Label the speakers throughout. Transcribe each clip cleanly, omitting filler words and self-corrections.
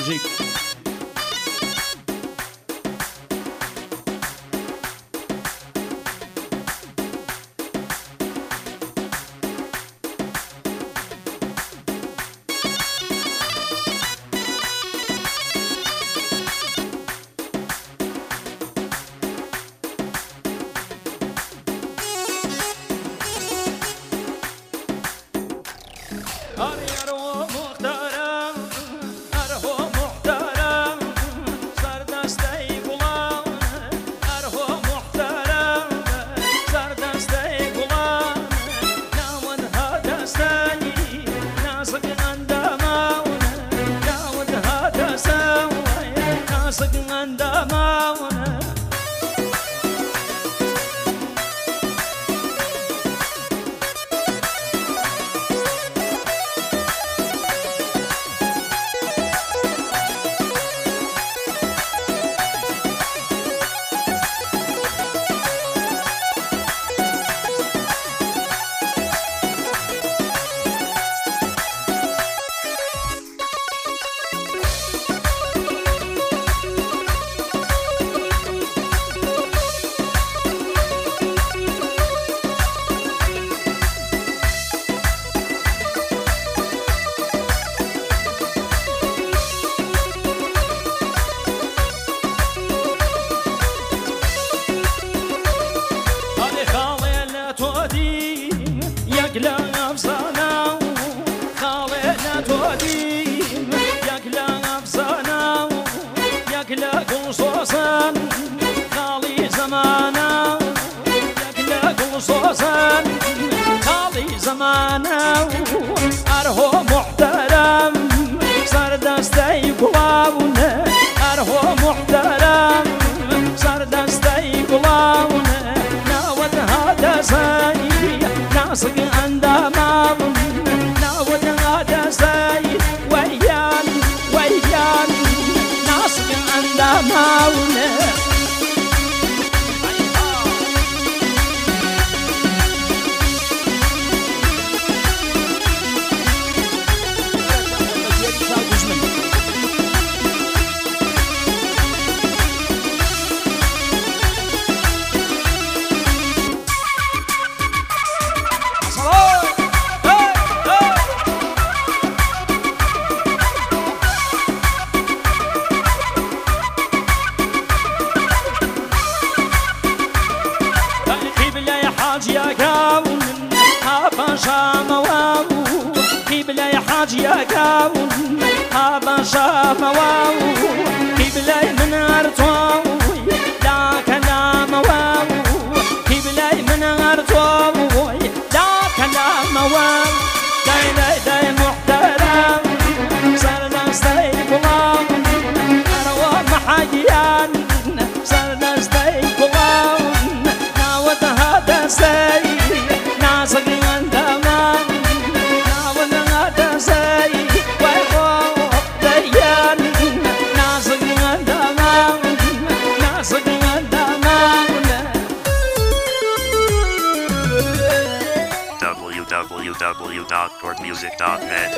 Speaker 1: جيك أرهو محترم سر دسته قلاونه أرهو محترم سر دسته قلاونه ناود هذا ساي ناسق اندامون ناود هذا ساي ويان ويان ناسق اندامونه يا كاون هذا شاف واو قبلي من أرتوي لا كلام واو قبلي من أرتوي لا كلام واو داي داي داي محترم سرنا استيقظام أروى محيان سرنا استيقظام ناوت هذا سي ناسق اندمان
Speaker 2: www.chordmusic.net.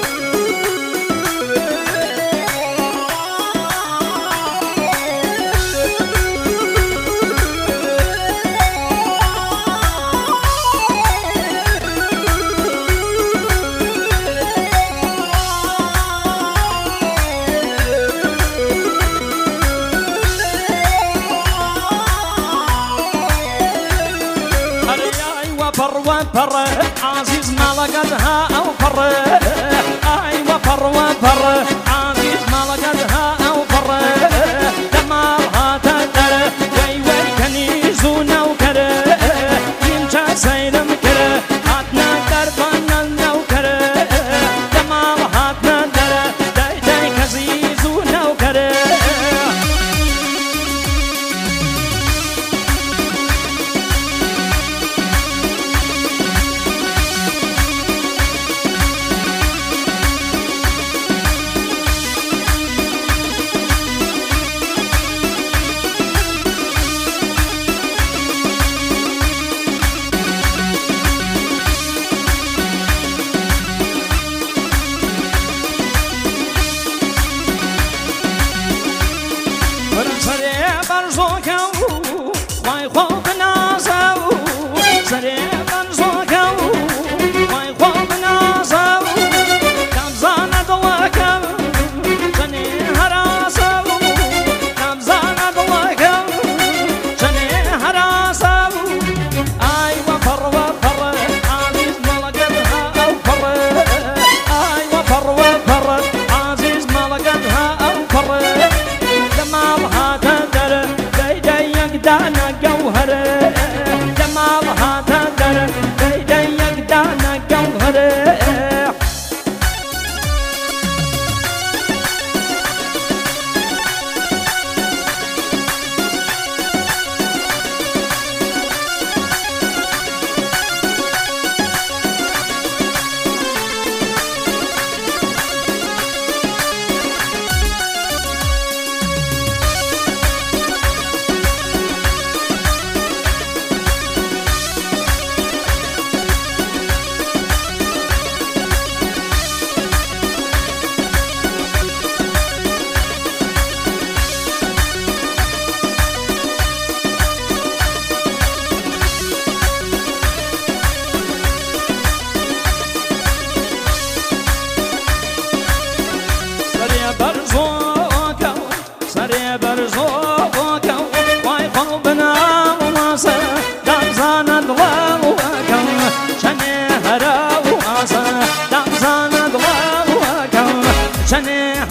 Speaker 1: وفر عزيز ما لقدها أو فر أي وفر عزيز ما لقدها أو فر دمارها تدر وي وي كنيزونا وكر يمشى سيدم كر عدنا دربنا النوكر دمارها تدر داي داي كزيزونا وكر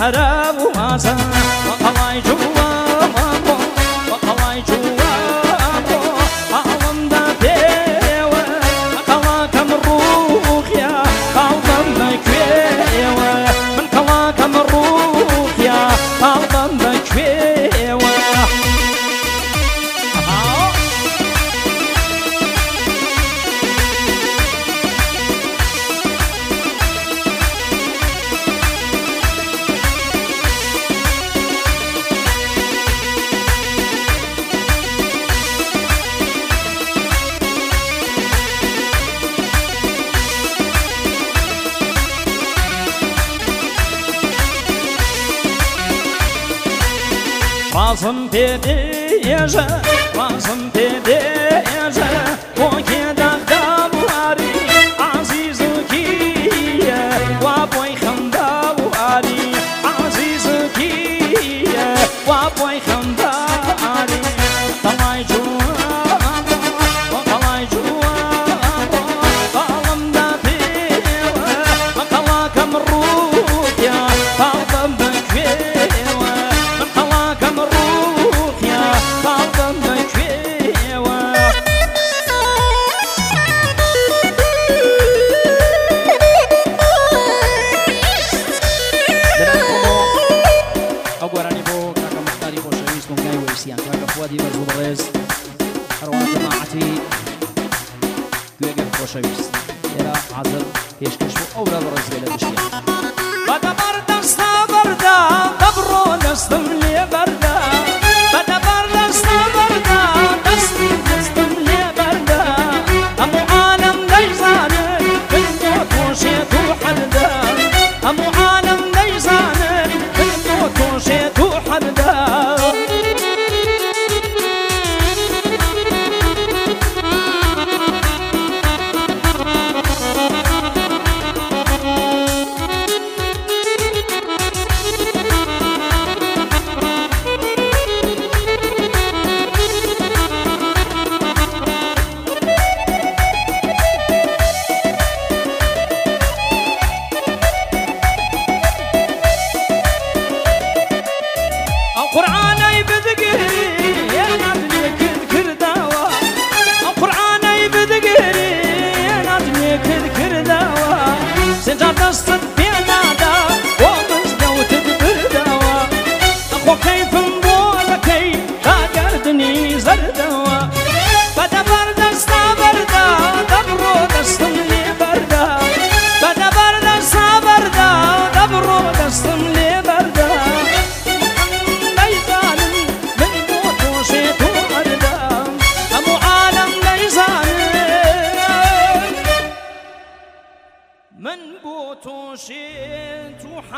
Speaker 1: حرام واسا وقلاي جوا وقلاي جوا أعظم دابيوة وقلاك مروخ يا أعظم بكويوة من قلاك مروخ يا أعظم بكويوة راسم بيجا راسم بيجا وكيدا خدامواري عزيز كيا وابوي خندامواري عزيز كيا وابوي خندامواري طلعي جوا وطلعي جوا طالم دابيوة وطلعك مروك يا طالم بكويوة من طلعك مروك يا طالم بكويوة
Speaker 2: Agora nibo kaka Muxtari خۆشەویست کۆنگای وەرسیان کاکە فوادی بەرزوو بەڕێز هەروە جەماعەتی گوێگەر خۆشەویست ئێرە حازر پێشکەش بۆ ئەورە بەڕێز بێ لە گشتیان
Speaker 1: بدبر دستا بردا دبرو دستم لي بردا بدبر دستا بردا دستم لي بردا أمو عالم ديزاني بالموت وشيت وحدا أمو عالم ديزاني بالموت وشيت وحدا قرآني بدقري يا نادني كذكر دوا قرآني بدقري يا نادني كذكر دوا سنجار دستت بينا دا ومزنا وتدبر دوا أخو كيف مبولكي دا قردني زردوا بدبر دستا بردا دبرو دستم لي بردا بدبر دستا بردا دبرو دستم لي بردا من بوتو شيت